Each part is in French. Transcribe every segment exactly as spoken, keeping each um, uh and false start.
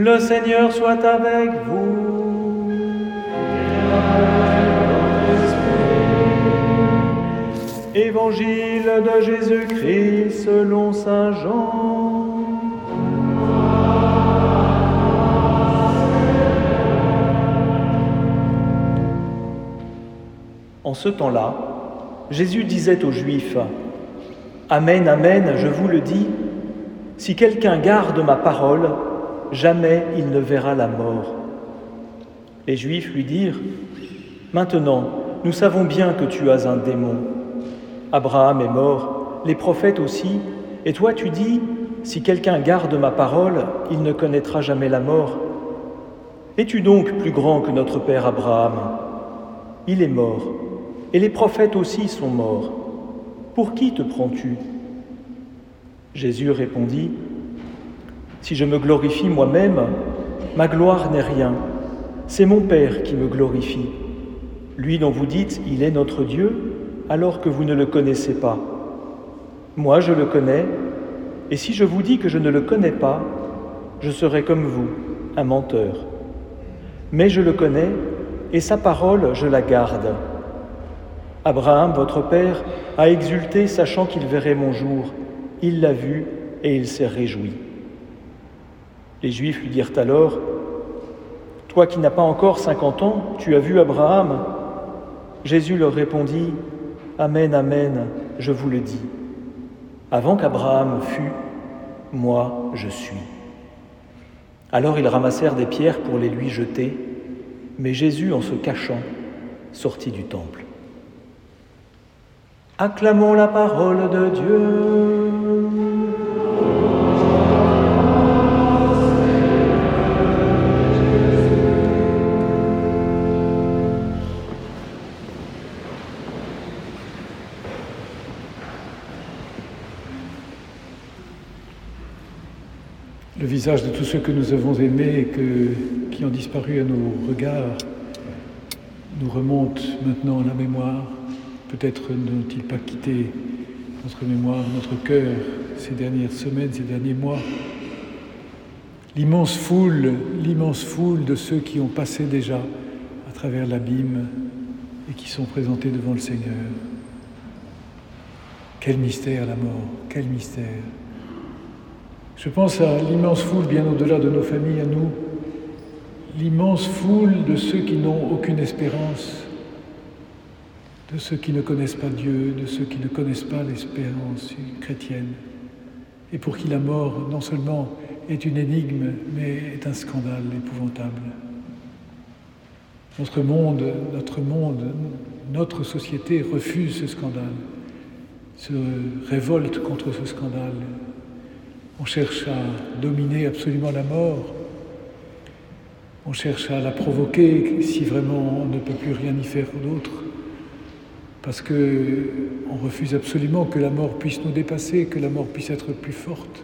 Le Seigneur soit avec vous. Évangile de Jésus-Christ selon saint Jean. En ce temps-là, Jésus disait aux Juifs : « Amen, amen, je vous le dis, si quelqu'un garde ma parole, jamais il ne verra la mort. » Les Juifs lui dirent : « Maintenant, nous savons bien que tu as un démon. Abraham est mort, les prophètes aussi, et toi tu dis : si quelqu'un garde ma parole, il ne connaîtra jamais la mort. Es-tu donc plus grand que notre père Abraham ? Il est mort, et les prophètes aussi sont morts. Pour qui te prends-tu ? » Jésus répondit : « Si je me glorifie moi-même, ma gloire n'est rien. C'est mon Père qui me glorifie. Lui dont vous dites, il est notre Dieu, alors que vous ne le connaissez pas. Moi, je le connais, et si je vous dis que je ne le connais pas, je serai comme vous, un menteur. Mais je le connais, et sa parole, je la garde. Abraham, votre père, a exulté, sachant qu'il verrait mon jour. Il l'a vu, et il s'est réjoui. » Les Juifs lui dirent alors : « Toi qui n'as pas encore cinquante ans, tu as vu Abraham ?» Jésus leur répondit : « Amen, amen, je vous le dis. Avant qu'Abraham fût, moi je suis. » Alors ils ramassèrent des pierres pour les lui jeter, mais Jésus, en se cachant, sortit du temple. Acclamons la parole de Dieu. Le visage de tous ceux que nous avons aimés et que, qui ont disparu à nos regards nous remonte maintenant à la mémoire. Peut-être n'ont-ils pas quitté notre mémoire, notre cœur ces dernières semaines, ces derniers mois. L'immense foule, l'immense foule de ceux qui ont passé déjà à travers l'abîme et qui sont présentés devant le Seigneur. Quel mystère la mort, quel mystère! Je pense à l'immense foule bien au-delà de nos familles, à nous, l'immense foule de ceux qui n'ont aucune espérance, de ceux qui ne connaissent pas Dieu, de ceux qui ne connaissent pas l'espérance chrétienne, et pour qui la mort non seulement est une énigme, mais est un scandale épouvantable. Notre monde, notre monde, notre société refuse ce scandale, se révolte contre ce scandale. On cherche à dominer absolument la mort. On cherche à la provoquer si vraiment on ne peut plus rien y faire d'autre. Parce qu'on refuse absolument que la mort puisse nous dépasser, que la mort puisse être plus forte.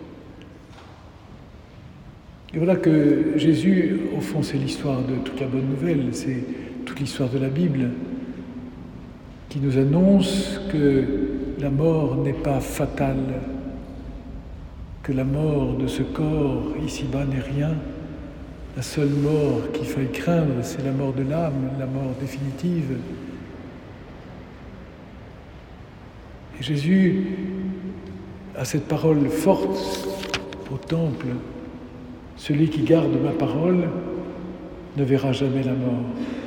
Et voilà que Jésus, au fond, c'est l'histoire de toute la bonne nouvelle, c'est toute l'histoire de la Bible qui nous annonce que la mort n'est pas fatale, que la mort de ce corps ici-bas n'est rien. La seule mort qu'il faille craindre, c'est la mort de l'âme, la mort définitive. Et Jésus a cette parole forte au temple : celui qui garde ma parole ne verra jamais la mort.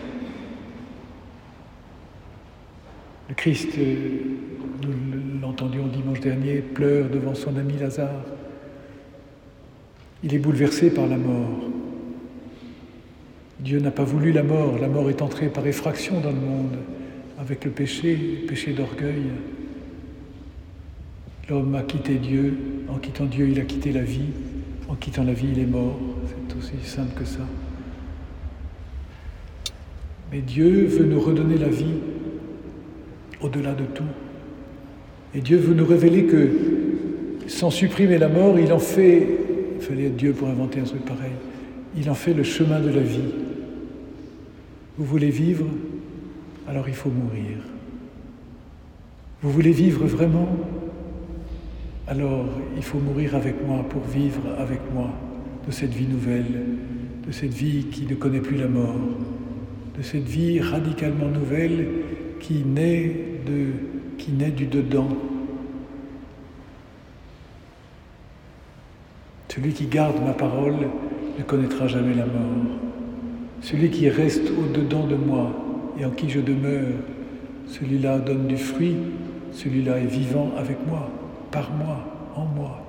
Le Christ, nous l'entendions dimanche dernier, pleure devant son ami Lazare. Il est bouleversé par la mort. Dieu n'a pas voulu la mort. La mort est entrée par effraction dans le monde, avec le péché, le péché d'orgueil. L'homme a quitté Dieu. En quittant Dieu, il a quitté la vie. En quittant la vie, il est mort. C'est aussi simple que ça. Mais Dieu veut nous redonner la vie au-delà de tout. Et Dieu veut nous révéler que, sans supprimer la mort, il en fait... Il fallait être Dieu pour inventer un truc pareil. Il en fait le chemin de la vie. Vous voulez vivre ? Alors il faut mourir. Vous voulez vivre vraiment ? Alors il faut mourir avec moi pour vivre avec moi. de cette vie nouvelle, de cette vie qui ne connaît plus la mort, de cette vie radicalement nouvelle qui naît, de, qui naît du dedans. Celui qui garde ma parole ne connaîtra jamais la mort. Celui qui reste au-dedans de moi et en qui je demeure, celui-là donne du fruit, celui-là est vivant avec moi, par moi, en moi.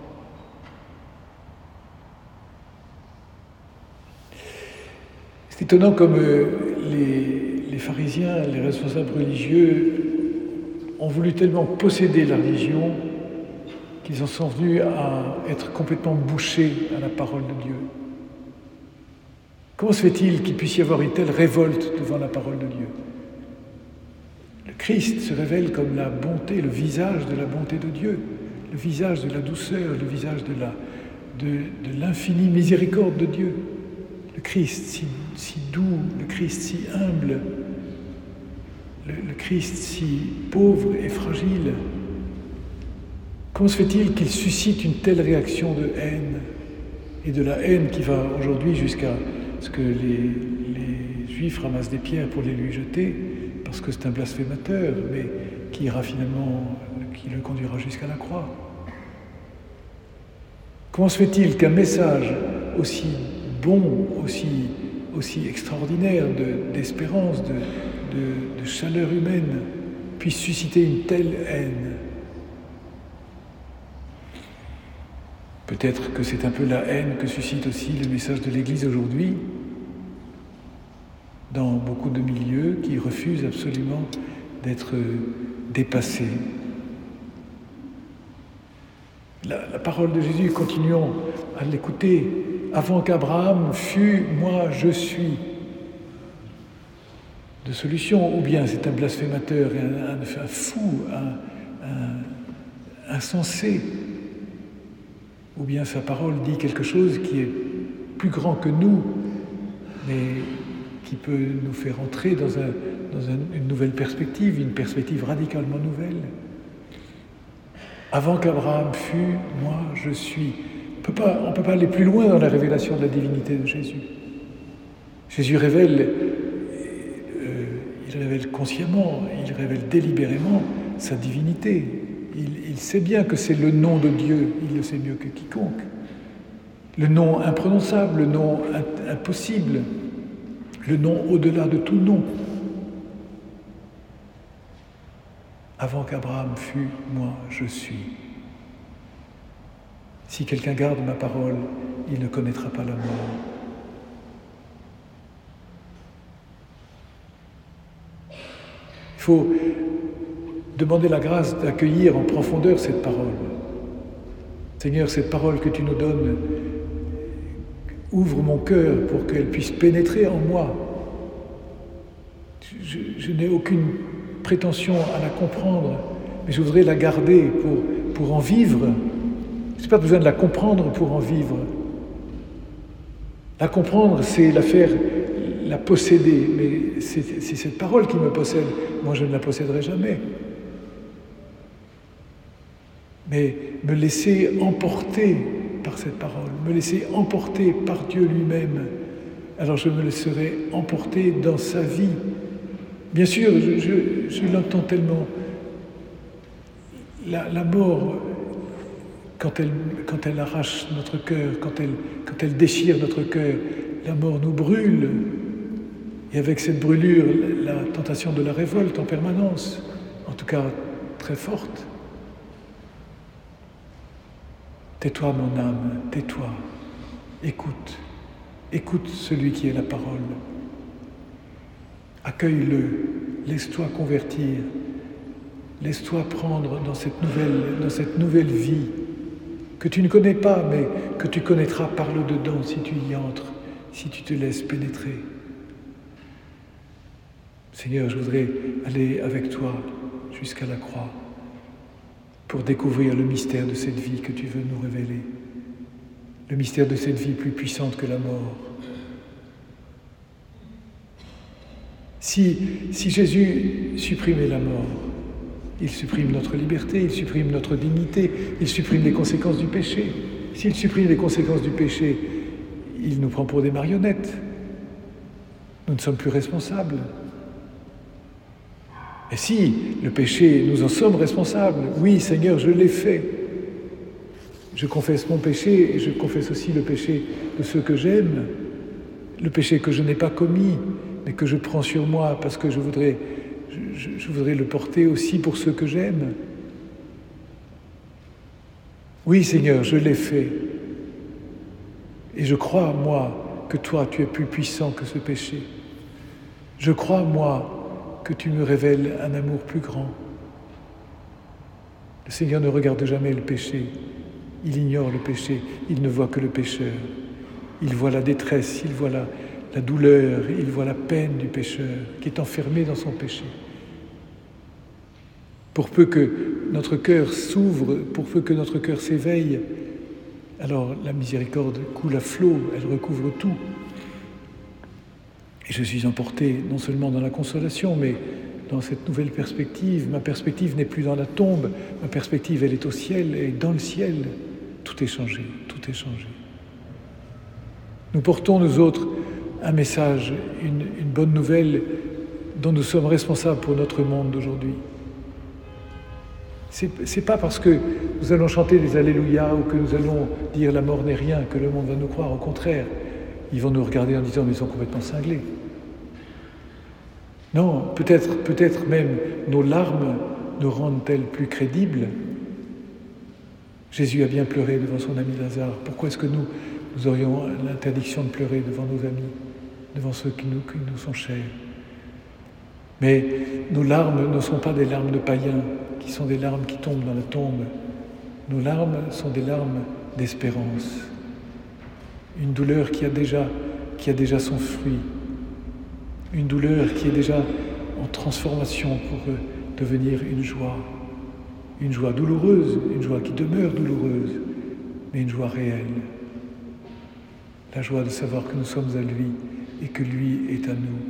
C'est étonnant comme les, les pharisiens, les responsables religieux ont voulu tellement posséder la religion qu'ils en sont venus à être complètement bouchés à la parole de Dieu. Comment se fait-il qu'il puisse y avoir une telle révolte devant la parole de Dieu ? Le Christ se révèle comme la bonté, le visage de la bonté de Dieu, le visage de la douceur, le visage de, la, de, de l'infinie miséricorde de Dieu. Le Christ si, si doux, le Christ si humble, le, le Christ si pauvre et fragile. Comment se fait-il qu'il suscite une telle réaction de haine, et de la haine qui va aujourd'hui jusqu'à ce que les, les Juifs ramassent des pierres pour les lui jeter, parce que c'est un blasphémateur, mais qui ira finalement, qui le conduira jusqu'à la croix. Comment se fait-il qu'un message aussi bon, aussi, aussi extraordinaire de, d'espérance, de, de, de chaleur humaine, puisse susciter une telle haine ? Peut-être que c'est un peu la haine que suscite aussi le message de l'Église aujourd'hui, dans beaucoup de milieux qui refusent absolument d'être dépassés. La, la parole de Jésus, continuons à l'écouter. Avant qu'Abraham fût, moi je suis. De solution, ou bien c'est un blasphémateur, un, un, un fou, un, un insensé. Ou bien sa parole dit quelque chose qui est plus grand que nous, mais qui peut nous faire entrer dans, un, dans un, une nouvelle perspective, une perspective radicalement nouvelle. Avant qu'Abraham fût, moi je suis. On peut pas, on ne peut pas aller plus loin dans la révélation de la divinité de Jésus. Jésus révèle, euh, il révèle consciemment, il révèle délibérément sa divinité. Il, il sait bien que c'est le nom de Dieu, il le sait mieux que quiconque. Le nom imprononçable, le nom impossible, le nom au-delà de tout nom. Avant qu'Abraham fût, moi je suis. Si quelqu'un garde ma parole, il ne connaîtra pas la mort. Il faut demander la grâce d'accueillir en profondeur cette parole. Seigneur, cette parole que tu nous donnes, ouvre mon cœur pour qu'elle puisse pénétrer en moi. Je, je n'ai aucune prétention à la comprendre, mais je voudrais la garder pour, pour en vivre. Je n'ai pas besoin de la comprendre pour en vivre. La comprendre, c'est la faire, la posséder, mais c'est, c'est cette parole qui me possède. Moi, je ne la posséderai jamais. Mais me laisser emporter par cette parole, me laisser emporter par Dieu lui-même, alors je me laisserai emporter dans sa vie. Bien sûr, je, je, je l'entends tellement. La, la mort, quand elle, quand elle arrache notre cœur, quand elle, quand elle déchire notre cœur, la mort nous brûle. Et avec cette brûlure, la tentation de la révolte en permanence, en tout cas très forte. Tais-toi, mon âme, tais-toi, écoute, écoute celui qui est la parole. Accueille-le, laisse-toi convertir, laisse-toi prendre dans cette nouvelle, dans cette nouvelle vie que tu ne connais pas, mais que tu connaîtras par le dedans si tu y entres, si tu te laisses pénétrer. Seigneur, je voudrais aller avec toi jusqu'à la croix pour découvrir le mystère de cette vie que tu veux nous révéler, le mystère de cette vie plus puissante que la mort. Si, si Jésus supprimait la mort, il supprime notre liberté, il supprime notre dignité, il supprime les conséquences du péché. S'il supprime les conséquences du péché, il nous prend pour des marionnettes. Nous ne sommes plus responsables. Et si, le péché, nous en sommes responsables. Oui, Seigneur, je l'ai fait. Je confesse mon péché et je confesse aussi le péché de ceux que j'aime, le péché que je n'ai pas commis, mais que je prends sur moi parce que je voudrais, je, je voudrais le porter aussi pour ceux que j'aime. Oui, Seigneur, je l'ai fait. Et je crois, moi, que toi, tu es plus puissant que ce péché. Je crois, moi, que tu me révèles un amour plus grand. Le Seigneur ne regarde jamais le péché. Il ignore le péché. Il ne voit que le pécheur. Il voit la détresse, il voit la, la douleur, il voit la peine du pécheur qui est enfermé dans son péché. Pour peu que notre cœur s'ouvre, pour peu que notre cœur s'éveille, alors la miséricorde coule à flot, elle recouvre tout. Et je suis emporté non seulement dans la consolation, mais dans cette nouvelle perspective. Ma perspective n'est plus dans la tombe, ma perspective, elle est au ciel, et dans le ciel, tout est changé, tout est changé. Nous portons, nous autres, un message, une, une bonne nouvelle dont nous sommes responsables pour notre monde d'aujourd'hui. C'est, c'est pas parce que nous allons chanter des Alléluia ou que nous allons dire la mort n'est rien que le monde va nous croire. Au contraire, ils vont nous regarder en disant mais ils sont complètement cinglés. Non, peut-être, peut-être même nos larmes nous rendent-elles plus crédibles. Jésus a bien pleuré devant son ami Lazare. Pourquoi est-ce que nous, nous aurions l'interdiction de pleurer devant nos amis, devant ceux qui nous, qui nous sont chers? Mais nos larmes ne sont pas des larmes de païens, qui sont des larmes qui tombent dans la tombe. Nos larmes sont des larmes d'espérance. Une douleur qui a déjà, qui a déjà son fruit. Une douleur qui est déjà en transformation pour devenir une joie. Une joie douloureuse, une joie qui demeure douloureuse, mais une joie réelle. La joie de savoir que nous sommes à lui et que lui est à nous.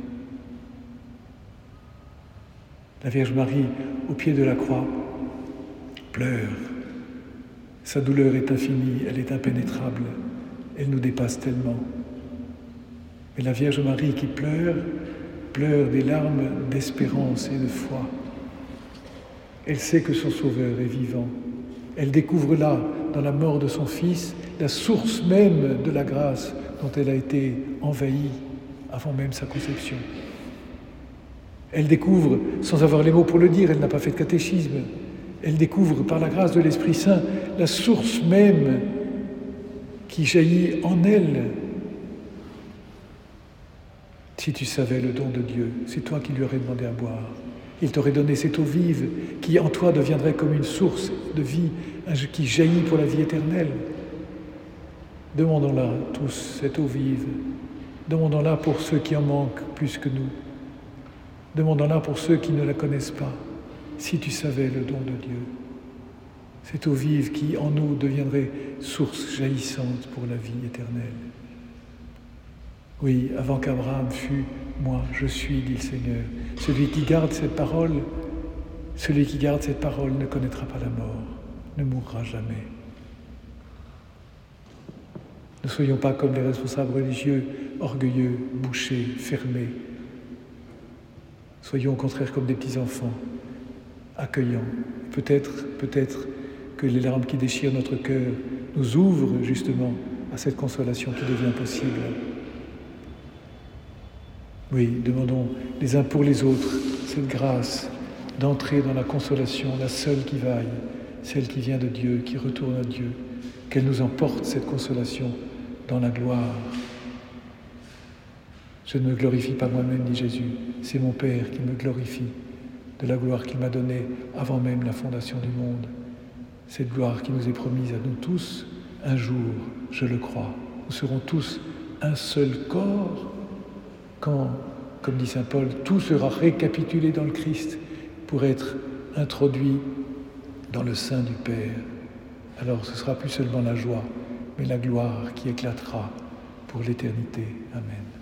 La Vierge Marie, au pied de la croix, pleure. Sa douleur est infinie, elle est impénétrable, elle nous dépasse tellement. Mais la Vierge Marie qui pleure, pleure des larmes d'espérance et de foi. Elle sait que son Sauveur est vivant. Elle découvre là, dans la mort de son Fils, la source même de la grâce dont elle a été envahie avant même sa conception. Elle découvre, sans avoir les mots pour le dire, elle n'a pas fait de catéchisme, elle découvre par la grâce de l'Esprit Saint la source même qui jaillit en elle. Si tu savais le don de Dieu, c'est toi qui lui aurais demandé à boire. Il t'aurait donné cette eau vive qui en toi deviendrait comme une source de vie qui jaillit pour la vie éternelle. Demandons-la tous cette eau vive. Demandons-la pour ceux qui en manquent plus que nous. Demandons-la pour ceux qui ne la connaissent pas. Si tu savais le don de Dieu, cette eau vive qui en nous deviendrait source jaillissante pour la vie éternelle. Oui, avant qu'Abraham fût, moi, je suis, dit le Seigneur. Celui qui garde cette parole, celui qui garde cette parole ne connaîtra pas la mort, ne mourra jamais. Ne soyons pas comme les responsables religieux, orgueilleux, bouchés, fermés. Soyons au contraire comme des petits-enfants, accueillants. Peut-être, peut-être que les larmes qui déchirent notre cœur nous ouvrent justement à cette consolation qui devient possible. Oui, demandons les uns pour les autres cette grâce d'entrer dans la consolation, la seule qui vaille, celle qui vient de Dieu, qui retourne à Dieu, qu'elle nous emporte cette consolation dans la gloire. Je ne me glorifie pas moi-même, dit Jésus, c'est mon Père qui me glorifie de la gloire qu'il m'a donnée avant même la fondation du monde. Cette gloire qui nous est promise à nous tous, un jour, je le crois, nous serons tous un seul corps quand, comme dit saint Paul, tout sera récapitulé dans le Christ pour être introduit dans le sein du Père. Alors ce sera plus seulement la joie, mais la gloire qui éclatera pour l'éternité. Amen.